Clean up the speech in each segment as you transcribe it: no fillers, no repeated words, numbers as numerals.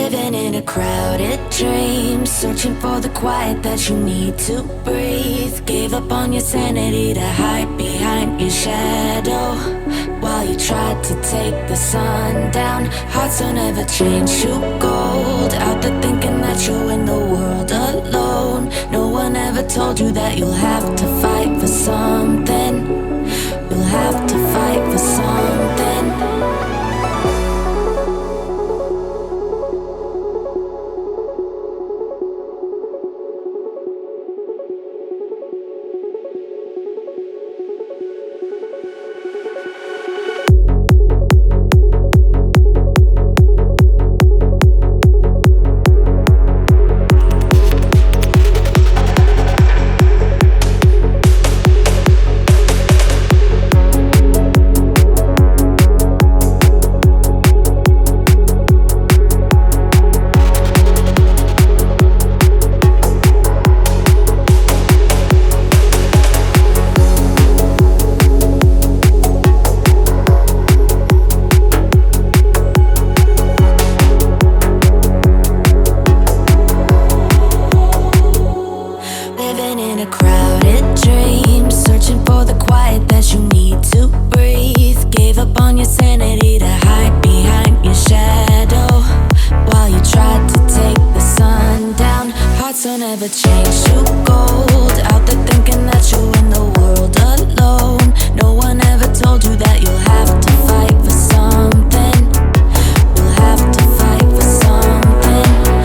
Living in a crowded dream, searching for the quiet that you need to breathe. Gave up on your sanity to hide behind your shadow, while you tried to take the sun down. Hearts don't ever change to gold, out there thinking that you're in the world alone. No one ever told you that you'll have to fight for something. You'll have to fight for something. Don't ever change to gold, out there thinking that you're in the world alone. No one ever told you that you'll have to fight for something. You'll have to fight for something.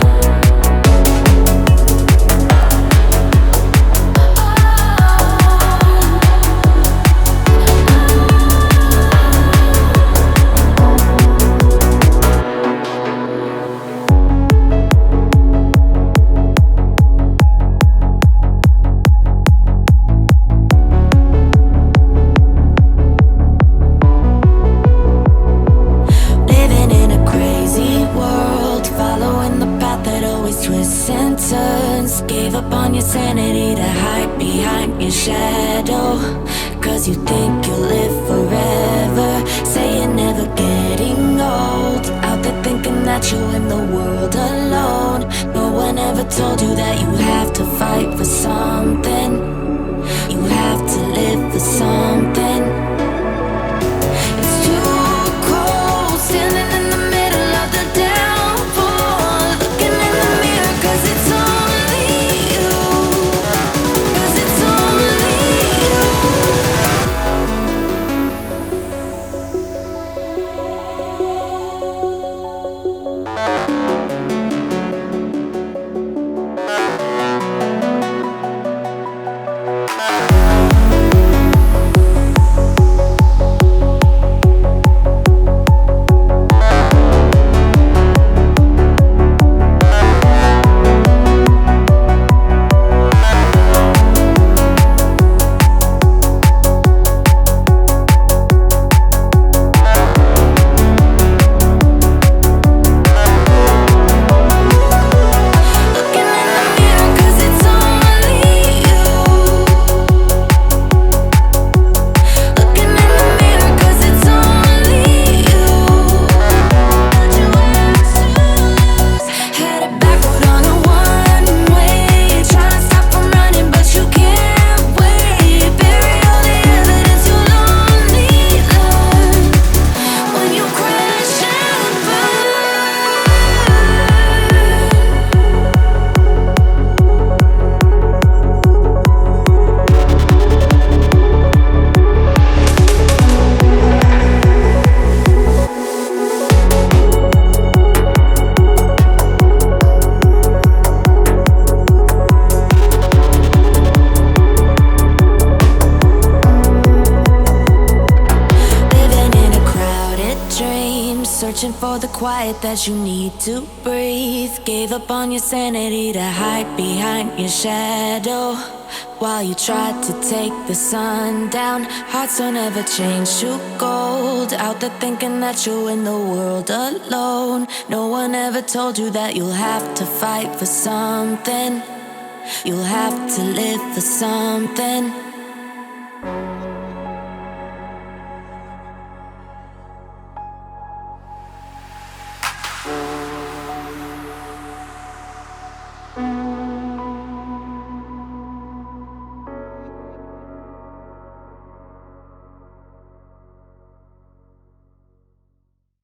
Gave up on your sanity to hide behind your shadow, cause you think you'll live forever. Say you're never getting old, out there thinking that you're in the world alone. No one ever told you that you have to fight for something. You have to live for something. It's too cold, standing in the middle of the downpour, looking in the mirror cause it's all. Searching for the quiet that you need to breathe. Gave up on your sanity to hide behind your shadow, while you tried to take the sun down. Hearts don't ever change to gold, out there thinking that you're in the world alone. No one ever told you that you'll have to fight for something. You'll have to live for something.